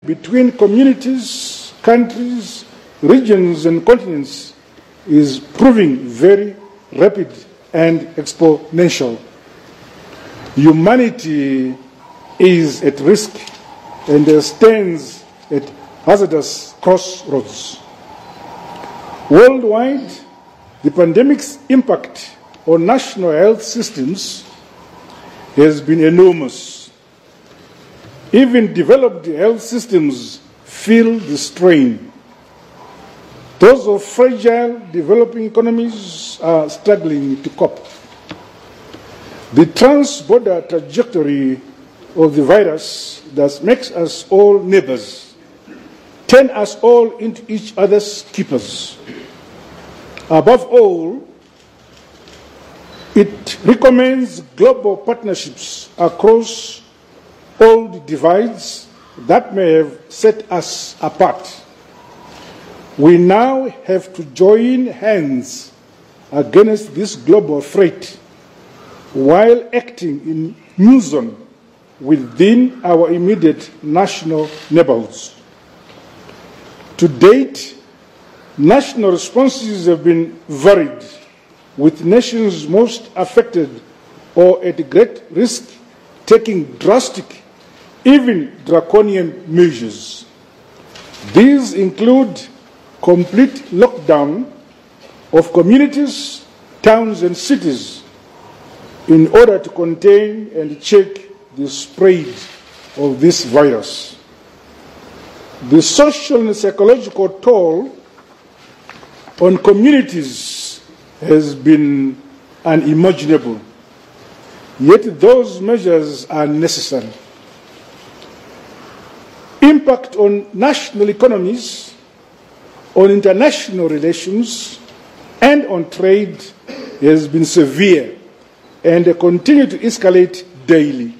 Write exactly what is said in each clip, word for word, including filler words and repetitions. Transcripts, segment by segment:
between communities, countries, regions and continents is proving very rapid and exponential. Humanity is at risk and stands at hazardous crossroads. Worldwide, the pandemic's impact on national health systems has been enormous. Even developed health systems feel the strain. Those of fragile developing economies are struggling to cope. The trans-border trajectory of the virus that makes us all neighbors, turn us all into each other's keepers. Above all, it recommends global partnerships across all the divides that may have set us apart. We now have to join hands against this global threat while acting in unison within our immediate national neighborhoods. To date, national responses have been varied, with nations most affected or at great risk taking drastic, even draconian measures. These include complete lockdown of communities, towns and cities in order to contain and check the spread of this virus. The social and psychological toll on communities has been unimaginable, yet those measures are necessary. Impact on national economies, on international relations, and on trade has been severe and continue to escalate daily.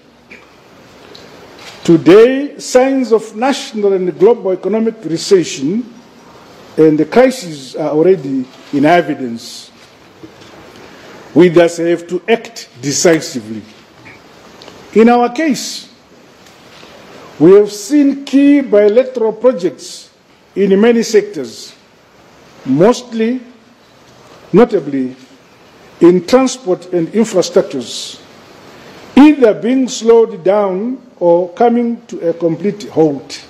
Today, signs of national and global economic recession and the crisis are already in evidence. We thus have to act decisively. In our case, we have seen key bilateral projects in many sectors, mostly, notably, in transport and infrastructures, either being slowed down or coming to a complete halt.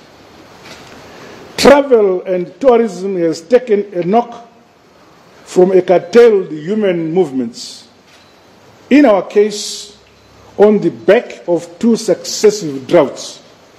Travel and tourism has taken a knock from a curtailed human movements. In our case, on the back of two successive droughts.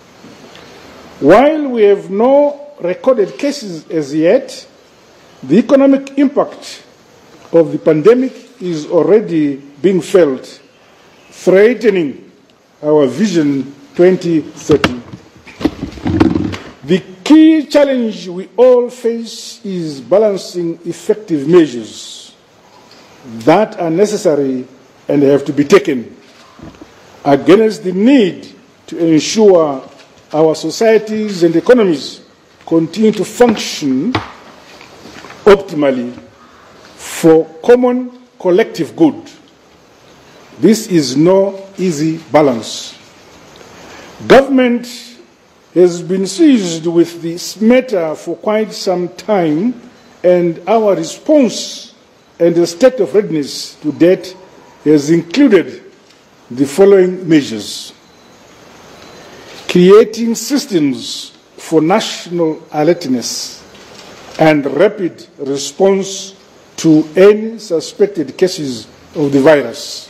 While we have no recorded cases as yet, the economic impact of the pandemic is already being felt, threatening our Vision twenty thirty. The key challenge we all face is balancing effective measures that are necessary and have to be taken against the need to ensure our societies and economies continue to function optimally for common collective good. This is no easy balance. Government has been seized with this matter for quite some time, and our response and the state of readiness to date has included the following measures: creating systems for national alertness and rapid response to any suspected cases of the virus,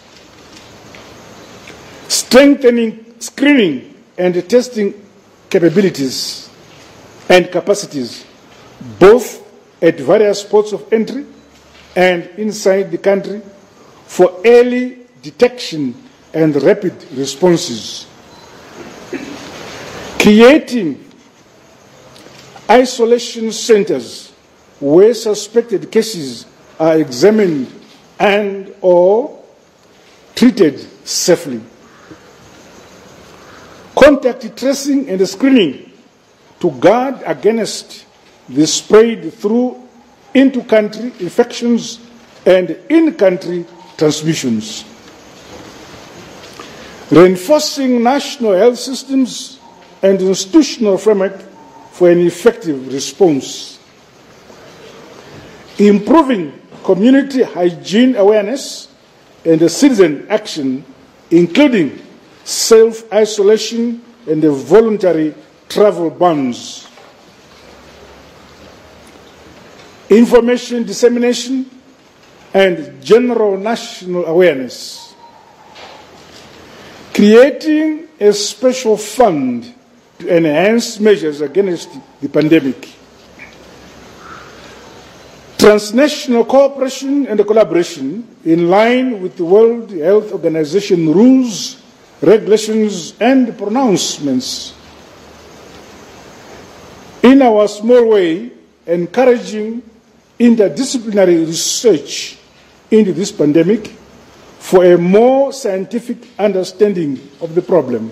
strengthening screening and testing capabilities and capacities, both at various ports of entry and inside the country, for early detection and rapid responses. Creating isolation centers where suspected cases are examined and or treated safely. Contact tracing and screening to guard against the spread through into-country infections and in-country transmissions. Reinforcing national health systems and institutional framework for an effective response. Improving community hygiene awareness and citizen action, including self-isolation and voluntary travel bans. Information dissemination and general national awareness. Creating a special fund to enhance measures against the pandemic. Transnational cooperation and collaboration in line with the World Health Organization rules, regulations, and pronouncements. In our small way, encouraging interdisciplinary research into this pandemic for a more scientific understanding of the problem.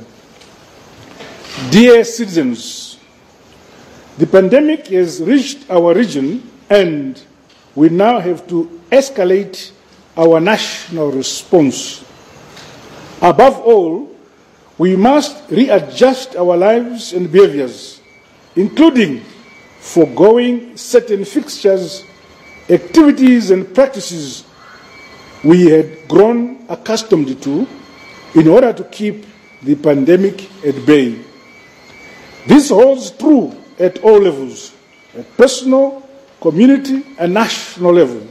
Dear citizens, the pandemic has reached our region and we now have to escalate our national response. Above all, we must readjust our lives and behaviors, including foregoing certain fixtures, activities, and practices we had grown accustomed to in order to keep the pandemic at bay. This holds true at all levels, at personal, community, and national level.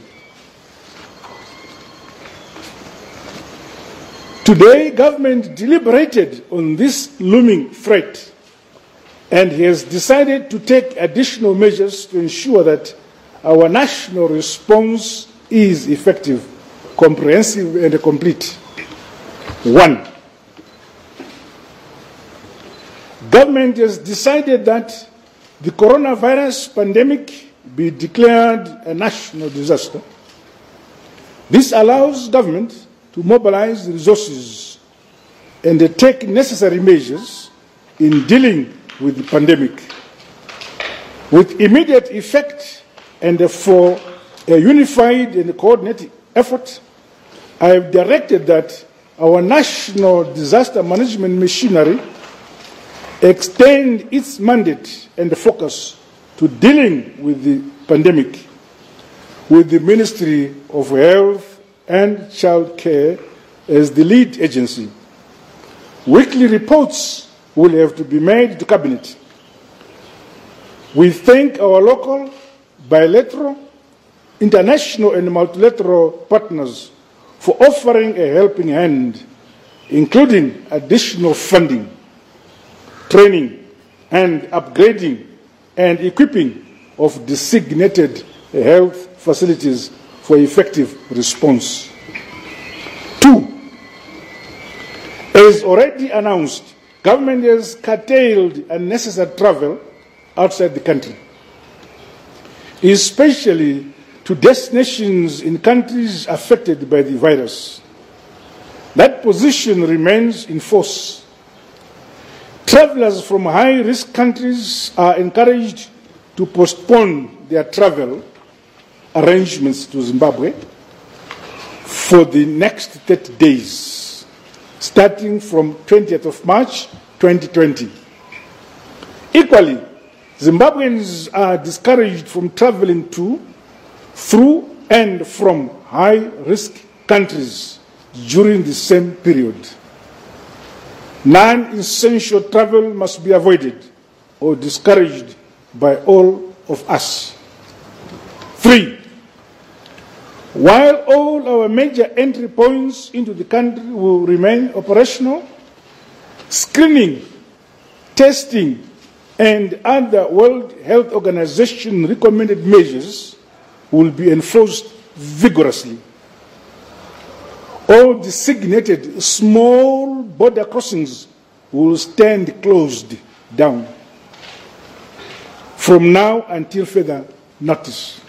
Today, government deliberated on this looming threat and has decided to take additional measures to ensure that our national response is effective, comprehensive, and complete. One, government has decided that the coronavirus pandemic be declared a national disaster. This allows government to mobilize resources and take necessary measures in dealing with the pandemic. With immediate effect and for a unified and coordinated effort, I have directed that our national disaster management machinery extend its mandate and focus to dealing with the pandemic with the Ministry of Health and Child Care as the lead agency. Weekly reports will have to be made to Cabinet. We thank our local, bilateral, international and multilateral partners for offering a helping hand, including additional funding, training, and upgrading and equipping of designated health facilities for effective response. Two, as already announced, government has curtailed unnecessary travel outside the country, especially to destinations in countries affected by the virus. That position remains in force. Travelers from high-risk countries are encouraged to postpone their travel arrangements to Zimbabwe for the next thirty days, starting from twentieth of March twenty twenty. Equally, Zimbabweans are discouraged from traveling to, through, and from high-risk countries during the same period. Non-essential travel must be avoided or discouraged by all of us. Three, while all our major entry points into the country will remain operational, screening, testing, and other World Health Organization recommended measures will be enforced vigorously. All designated small border crossings will stand closed down from now until further notice.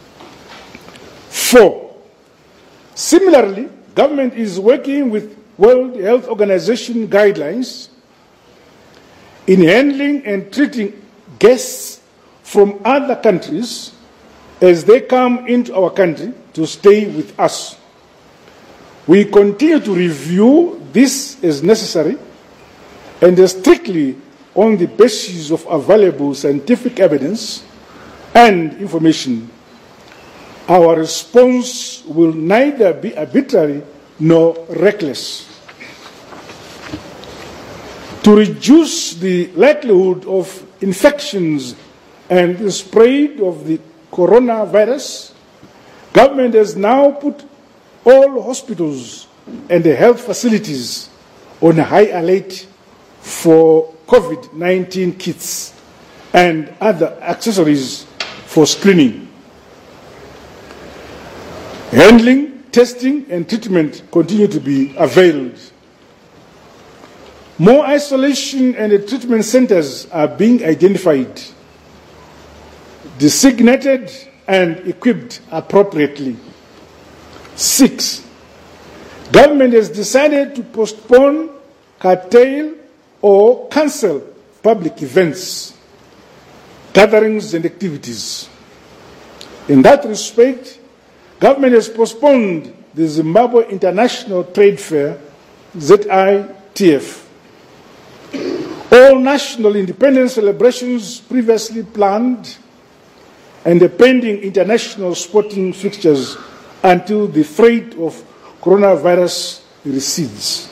Four, similarly, government is working with World Health Organization guidelines in handling and treating guests from other countries as they come into our country to stay with us. We continue to review this as necessary and strictly on the basis of available scientific evidence and information. Our response will neither be arbitrary nor reckless. To reduce the likelihood of infections and the spread of the coronavirus, government has now put all hospitals and the health facilities on high alert for COVID nineteen kits and other accessories for screening. Handling, testing, and treatment continue to be availed. More isolation and treatment centers are being identified, designated, and equipped appropriately. Six, government has decided to postpone, curtail, or cancel public events, gatherings, and activities. In that respect, government has postponed the Zimbabwe International Trade Fair, Z I T F. All national independence celebrations previously planned and the pending international sporting fixtures until the threat of coronavirus recedes.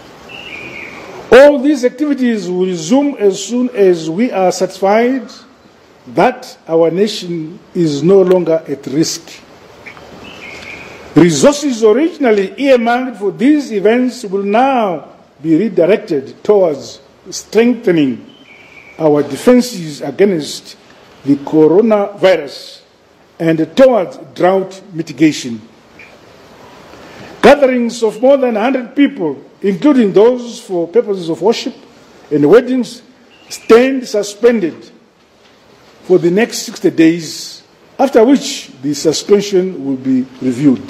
All these activities will resume as soon as we are satisfied that our nation is no longer at risk. Resources originally earmarked for these events will now be redirected towards strengthening our defenses against the coronavirus and towards drought mitigation. Gatherings of more than one hundred people, including those for purposes of worship and weddings, stand suspended for the next sixty days, after which the suspension will be reviewed.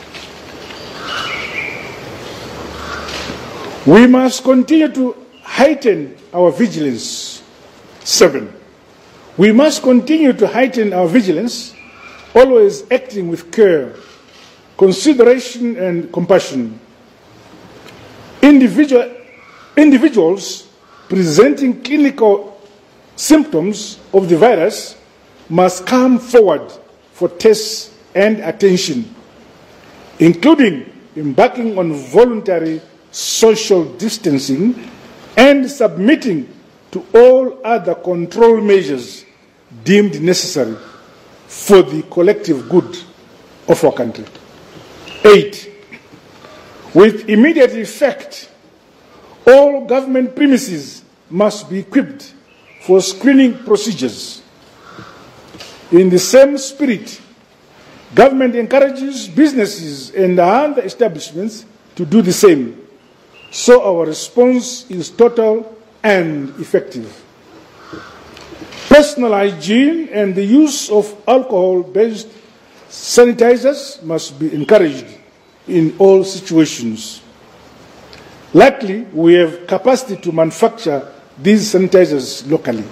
We must continue to heighten our vigilance. Seven, we must continue to heighten our vigilance, always acting with care, consideration, and compassion. Individual, individuals presenting clinical symptoms of the virus must come forward for tests and attention, including embarking on voluntary social distancing and submitting to all other control measures deemed necessary for the collective good of our country. Eight, with immediate effect, all government premises must be equipped for screening procedures. In the same spirit, government encourages businesses and other establishments to do the same, so our response is total and effective. Personal hygiene and the use of alcohol-based sanitizers must be encouraged in all situations. Luckily, we have capacity to manufacture these sanitizers locally.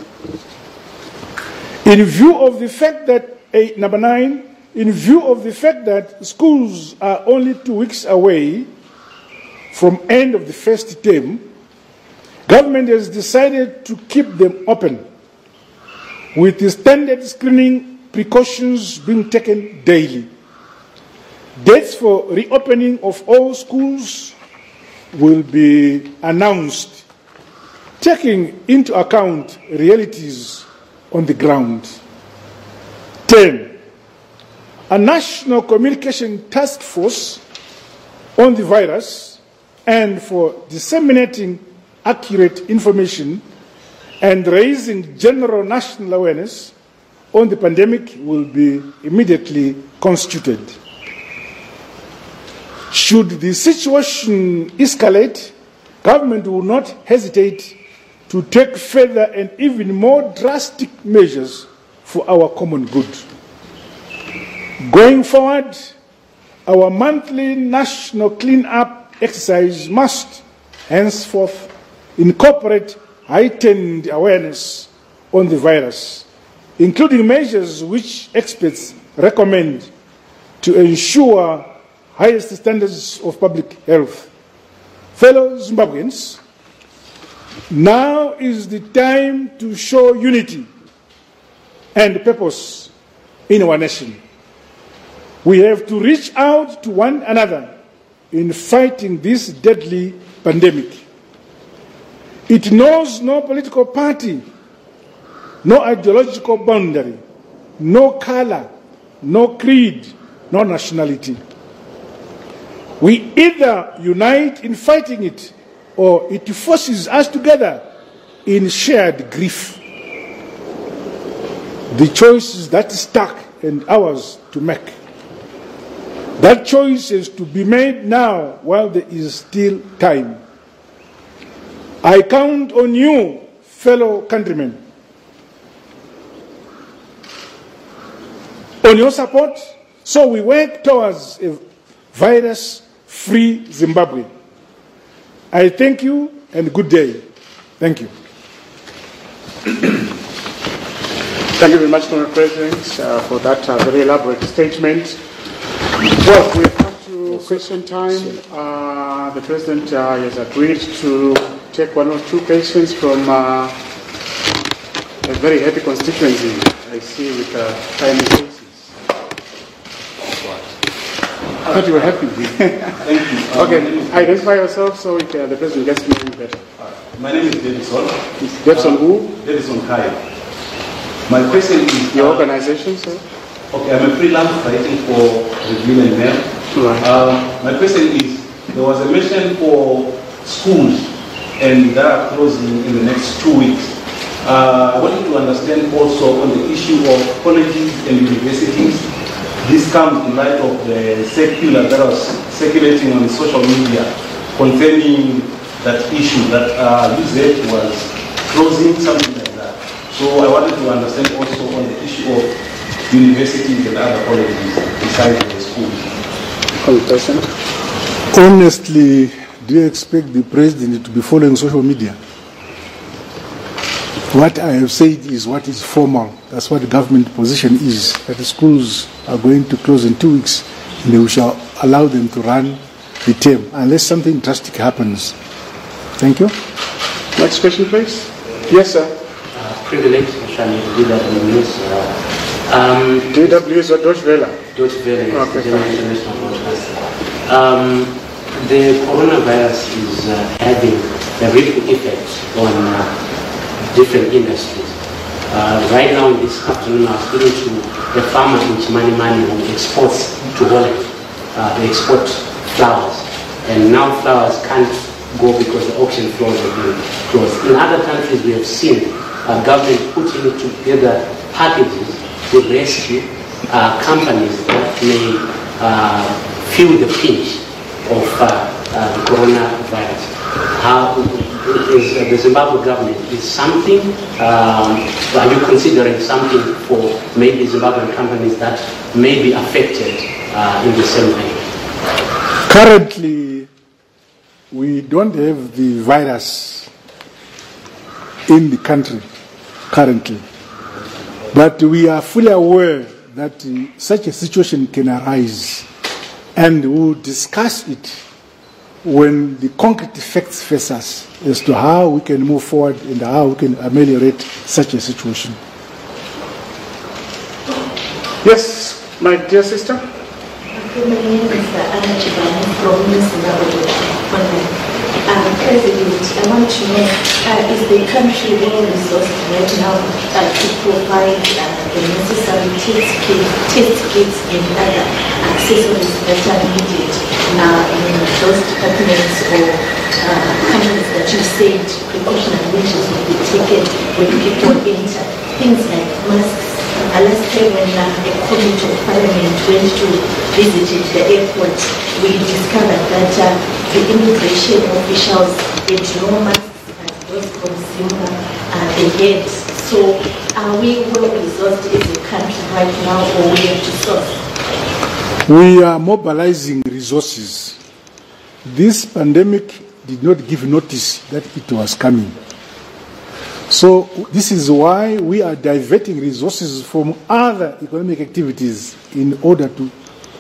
In view of the fact that, eh, number nine, in view of the fact that schools are only two weeks away from end of the first term, government has decided to keep them open, with the standard screening precautions being taken daily. Dates for reopening of all schools will be announced, taking into account realities on the ground. Ten, a national communication task force on the virus and for disseminating accurate information and raising general national awareness on the pandemic will be immediately constituted. Should the situation escalate, government will not hesitate to take further and even more drastic measures for our common good. Going forward, our monthly national clean-up exercise must henceforth incorporate heightened awareness on the virus, including measures which experts recommend to ensure highest standards of public health. Fellow Zimbabweans, Now is the time to show unity and purpose in our nation. We have to reach out to one another in fighting this deadly pandemic. It knows no political party, no ideological boundary, no color, no creed, no nationality. We either unite in fighting it or it forces us together in shared grief. The choice is that stuck and ours to make. That choice is to be made now while there is still time. I count on you, fellow countrymen, on your support so we work towards a virus-free Zimbabwe. I thank you and good day. Thank you. Thank you very much, Mister President, uh, for that uh, very elaborate statement. Well, we've come to question time. Uh, the President uh, has agreed to take one or two questions from uh, a very happy constituency, I see, with uh, tiny faces. I thought you were happy. Thank you. Um, Okay, identify yourself so we can, the President gets to know you better. My name is Davison. Davison who? Davison Kai. My question is... Your uh, organization, sir? Okay, I'm a freelance writing for Review and Mail. Right. Um, my question is, there was a mission for schools and they are closing in the next two weeks. Uh, I wanted to understand also on the issue of colleges and universities. This comes in light of the circular that was circulating on social media concerning that issue that uh, U Z was closing, something like that. So I wanted to understand also on the issue of universities and other colleges besides the schools. Honestly, do you expect the President to be following social media? What I have said is what is formal. That's what the government position is, that the schools are going to close in two weeks and we shall allow them to run the term unless something drastic happens. Thank you. Next question, please. Yes, sir. Uh, privilege, actually, D W News. Uh, um, D W is or Deutsche Welle? Deutsche Welle, Okay, German International Broadcaster. Um, the coronavirus is uh, having a ripple effect on uh, different industries. Uh, right now, this afternoon, I was speaking to a farmer in Chimani Mani who exports to Holland. Uh, they export flowers, and now flowers can't go because the auction floors have been closed. In other countries, we have seen uh, government putting together packages to rescue uh, companies that may uh, feel the pinch of uh, uh, the coronavirus. How is uh, the Zimbabwe government is something? Um, are you considering something for maybe Zimbabwean companies that may be affected uh, in the same way? Currently, we don't have the virus in the country, currently. But we are fully aware that uh, such a situation can arise, and we will discuss it when the concrete facts face us as to how we can move forward and how we can ameliorate such a situation. Yes, my dear sister. My name is Anna Chibani from Zimbabwe. Uh, President, I want to know, uh, is the country well resourced right now uh, to provide uh, the necessary test kits, test kits and other accessories that are needed now in those departments or uh, companies that you said precautionary measures will be taken when people enter? Things like masks. Uh, last time when uh, a committee of parliament went to visit the airport, we discovered that uh, the immigration officials had no masks and those consumer uh, the heads. So are we well resourced as a country right now, or we have to source? We are mobilizing resources. This pandemic did not give notice that it was coming. So this is why we are diverting resources from other economic activities in order to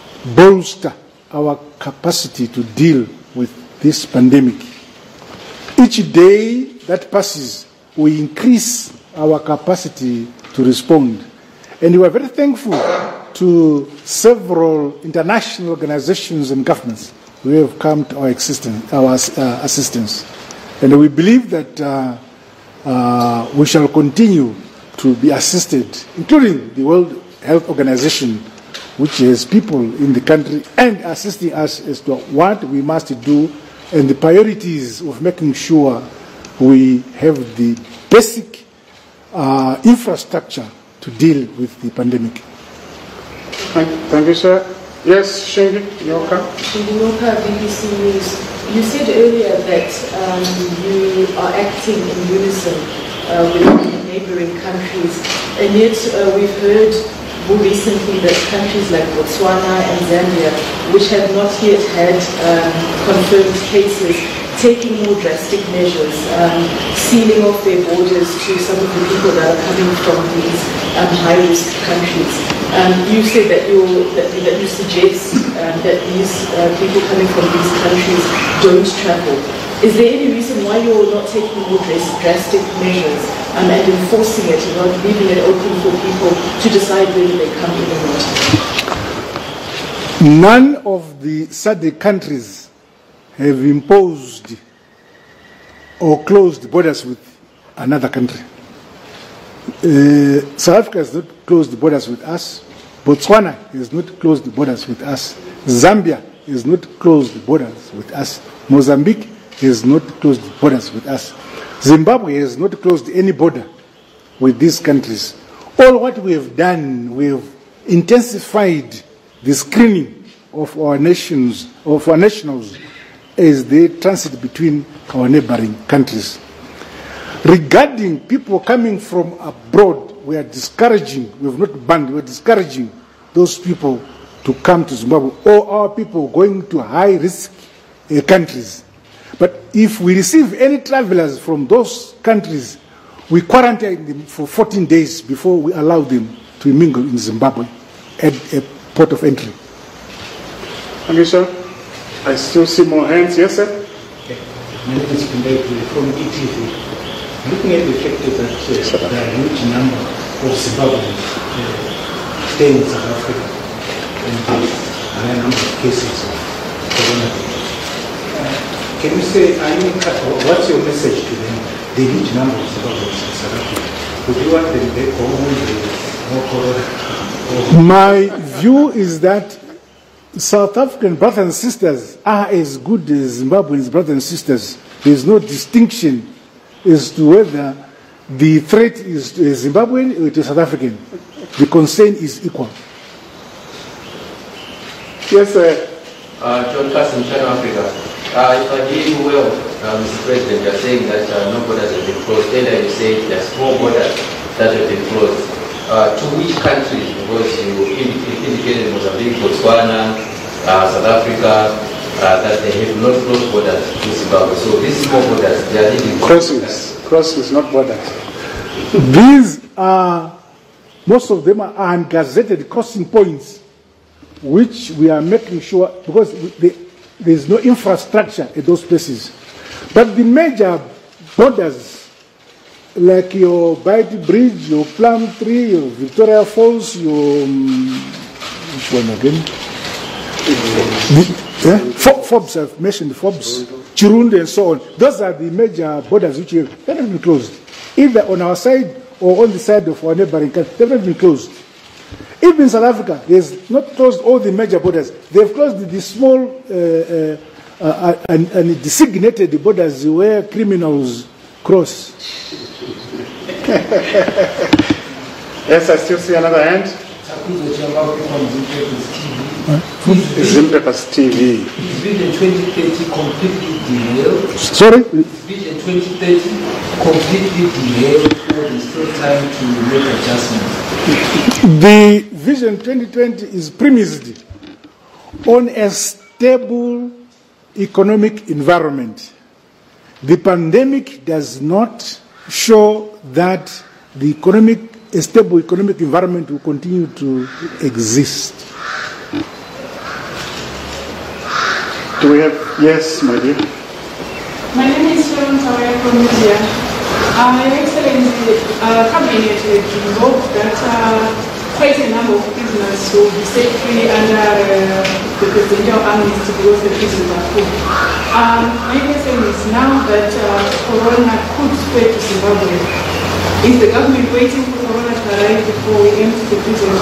bolster our capacity to deal with this pandemic. Each day that passes, we increase our capacity to respond. And we are very thankful to several international organizations and governments who have come to our, existence, our uh, assistance. And we believe that uh, uh, we shall continue to be assisted, including the World Health Organization, which has people in the country and assisting us as to what we must do and the priorities of making sure we have the basic uh, infrastructure to deal with the pandemic. Thank, thank you, sir. Yes, Shingi Nyoka. Shingi Nyoka, B B C News. You said earlier that um, you are acting in unison uh, with neighboring countries, and yet uh, we've heard more recently that countries like Botswana and Zambia, which have not yet had um, confirmed cases, taking more drastic measures, um, sealing off their borders to some of the people that are coming from these um, high-risk countries. Um, you said that you that, that you suggest um, that these uh, people coming from these countries don't travel. Is there any reason why you're not taking more drastic measures um, and enforcing it, and not leaving it open for people to decide whether they come in or not? None of the S A D C countries have imposed or closed borders with another country. Uh, South Africa has not closed the borders with us. Botswana has not closed the borders with us. Zambia has not closed the borders with us. Mozambique has not closed the borders with us. Zimbabwe has not closed any border with these countries. All what we have done, we have intensified the screening of our nations, of our nationals, as they transit between our neighboring countries. Regarding people coming from abroad, we are discouraging, we have not banned, we are discouraging those people to come to Zimbabwe, or our people going to high-risk uh, countries. But if we receive any travelers from those countries, we quarantine them for fourteen days before we allow them to mingle in Zimbabwe at a port of entry. Thank you, sir. I still see more hands. Yes, sir? Okay. My name is Kundai from E T V. Looking at the fact that uh, there are a huge number of Zimbabweans uh, staying in South Africa, and there are a number of cases of coronavirus. Uh, can you say, I mean, what's your message to them, the huge number of Zimbabweans in South Africa? Would you want them back home with more corona? My view is that South African brothers and sisters are as good as Zimbabwean brothers and sisters. There is no distinction as to whether the threat is to a Zimbabwean or to a South African. The concern is equal. Yes, sir. Uh, John Carson, Channel Africa. Uh, if I hear you well, uh, Mister President, you are saying that uh, no borders have been closed. Earlier you said there are small borders that have been closed. Uh, to which countries? Because you indicated Mozambique, Botswana, uh, South Africa, uh, that they have not closed borders to Zimbabwe. So these small borders, they are leading crossings, crossings, not borders. These are, most of them are ungazetted crossing points, which we are making sure, because they, there is no infrastructure at those places. But the major borders, like your Baiti Bridge, your Plum Tree, your Victoria Falls, your um, which one again? The, yeah? Forbes, I've mentioned Forbes, Chirundi, and so on. Those are the major borders which have never been closed, either on our side or on the side of our neighboring country. They've never been closed. Even South Africa has not closed all the major borders. They've closed the, the small uh, uh, uh, and, and designated borders where criminals cross. Yes, I still see another hand. Zimpekas T V. Is Vision twenty thirty completely derailed? Sorry? Is Vision twenty thirty completely derailed, or is still time to make adjustments? The Vision twenty twenty is premised on a stable economic environment. The pandemic does not show that the economic, a stable economic environment will continue to exist. Do we have, yes, my dear? My name is Sharon Tawaya from India. Uh, Your Excellency, uh, Cabinet has resolved that uh, quite a number of prisoners will be set free under uh, the presidential amnesty because the prisons are full. Um, my question is now that uh, Corona could spread to Zimbabwe, is the government waiting for Corona to arrive before we empty the prisons?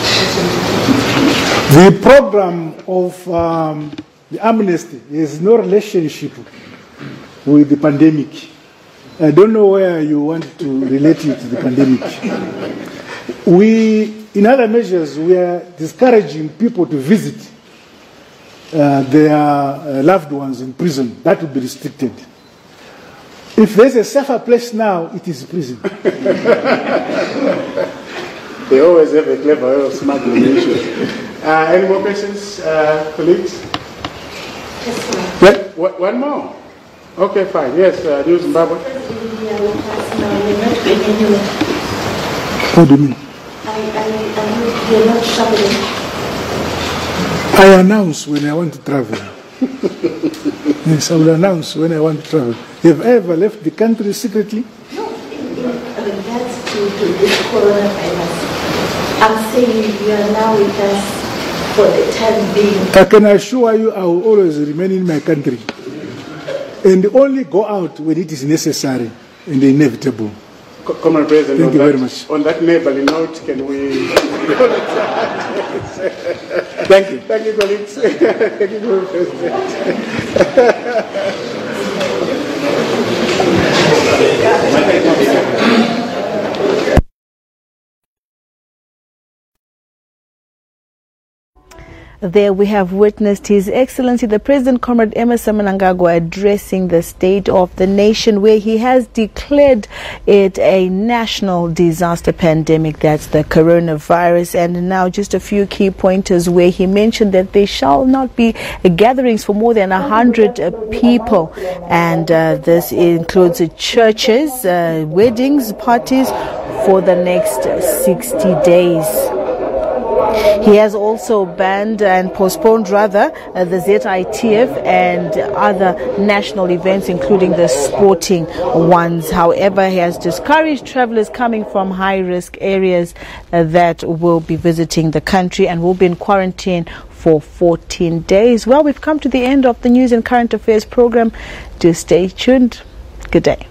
The program of um, the amnesty has no relationship with the pandemic. I don't know where you want to relate it to the pandemic. We, in other measures, we are discouraging people to visit uh, their uh, loved ones in prison. That would be restricted. If there's a safer place now, it is prison. They always have a clever way of smuggling issues. Uh, any more questions, uh, colleagues? Yes, one, one more. Okay, fine. Yes, uh, New Zimbabwe. What do you mean? You're not traveling. I announce when I want to travel. Yes, I will announce when I want to travel. Have I ever left the country secretly? No, in, in regards to, to this coronavirus, I'm saying you are now with us for the time being. I can assure you I will always remain in my country and only go out when it is necessary and inevitable. Common President, thank you that, very much. On that neighborly note, can we... Thank you. Thank you, colleagues. Thank you, Common President. There we have witnessed His Excellency the President, Comrade Emmerson Mnangagwa, addressing the state of the nation, where he has declared it a national disaster pandemic. That's the coronavirus. And now just a few key pointers where he mentioned that there shall not be gatherings for more than a hundred people. And uh, this includes uh, churches, uh, weddings, parties for the next sixty days. He has also banned and postponed rather uh, the Z I T F and other national events, including the sporting ones. However, he has discouraged travelers coming from high-risk areas uh, that will be visiting the country and will be in quarantine for fourteen days. Well, we've come to the end of the News and Current Affairs program. Do stay tuned. Good day.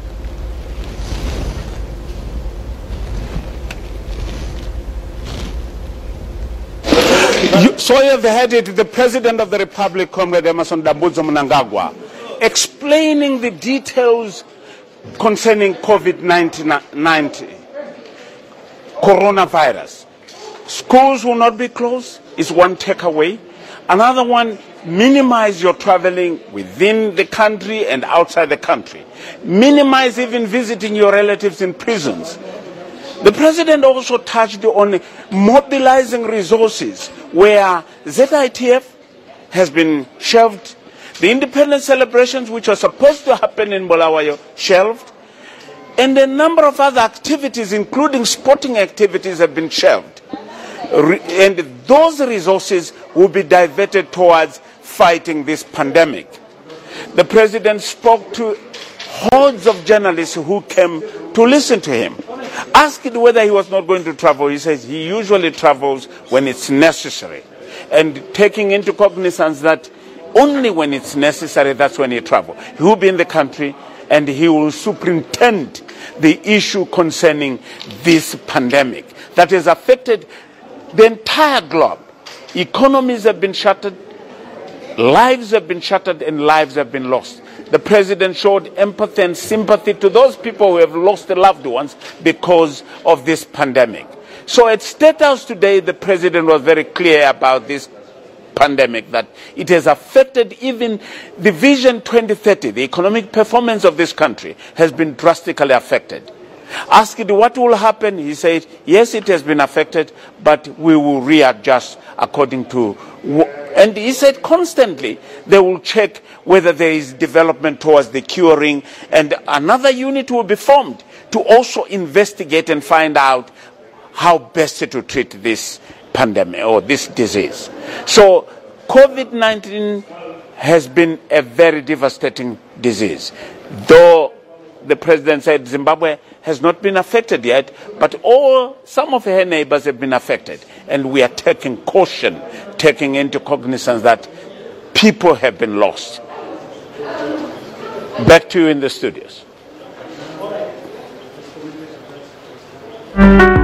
You, so you have heard it, the President of the Republic, Comrade Emmerson Dambudzo Mnangagwa, explaining the details concerning COVID nineteen, coronavirus. Schools will not be closed, is one takeaway. Another one, minimize your traveling within the country and outside the country. Minimize even visiting your relatives in prisons. The President also touched on mobilizing resources where Z I T F has been shelved, the independence celebrations which were supposed to happen in Bulawayo shelved, and a number of other activities, including sporting activities, have been shelved. And those resources will be diverted towards fighting this pandemic. The President spoke to hordes of journalists who came to listen to him. Asked whether he was not going to travel, he says he usually travels when it's necessary. And taking into cognizance that only when it's necessary, that's when he travels. He will be in the country and he will superintend the issue concerning this pandemic that has affected the entire globe. Economies have been shattered, lives have been shattered, and lives have been lost. The President showed empathy and sympathy to those people who have lost their loved ones because of this pandemic. So at State House today, the President was very clear about this pandemic, that it has affected even the Vision twenty thirty. The economic performance of this country has been drastically affected. Asked what will happen, he said, yes, it has been affected, but we will readjust according to... And he said constantly they will check whether there is development towards the curing, and another unit will be formed to also investigate and find out how best to treat this pandemic or this disease. So COVID nineteen has been a very devastating disease. Though the president said Zimbabwe has not been affected yet, but all some of her neighbors have been affected, and we are taking caution, taking into cognizance that people have been lost. Back to you in the studios.